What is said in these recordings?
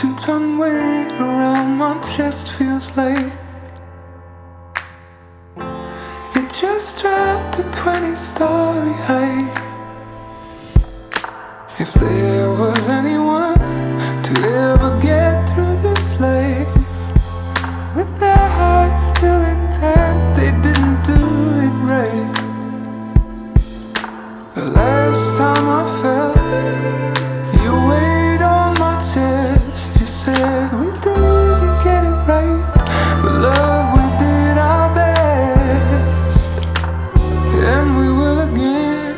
2-ton weight around my chest feels like you just dropped a 20-story height. If there was anyone to ever get through this life with their hearts still intact, they didn't do it right. The last time I felt your weight on my chest, you said we didn't get it right, but love, we did our best, and we will again.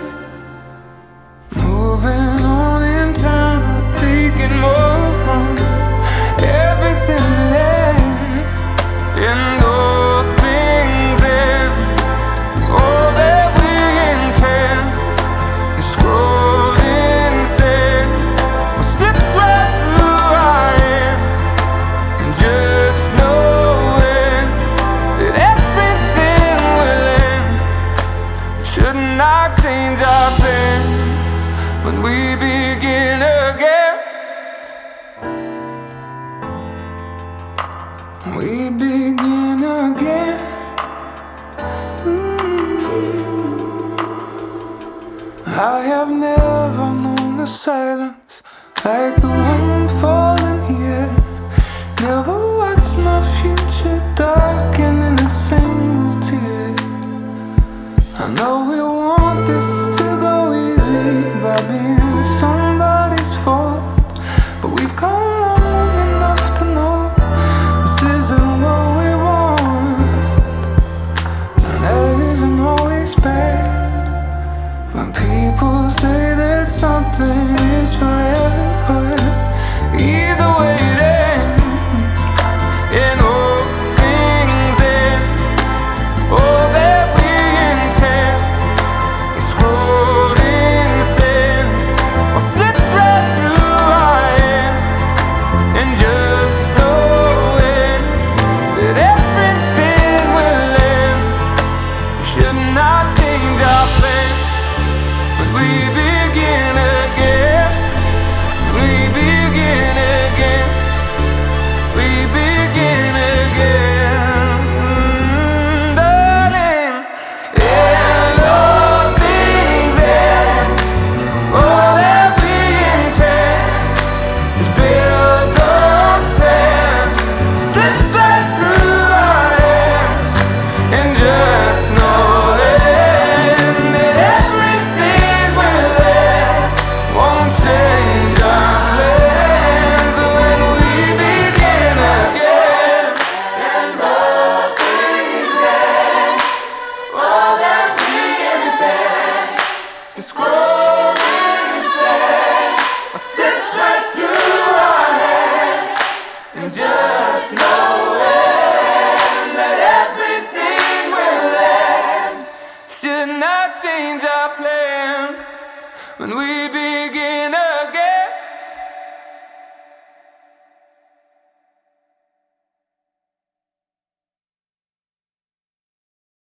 Moving on in time, taking more from everything that ends, and all things end, all that we intend. Scrolling sand will slip right through our hand, and just knowing that everything will end. Shouldn't I change our plans when we begin again? We begin again. I have never known a silence like the one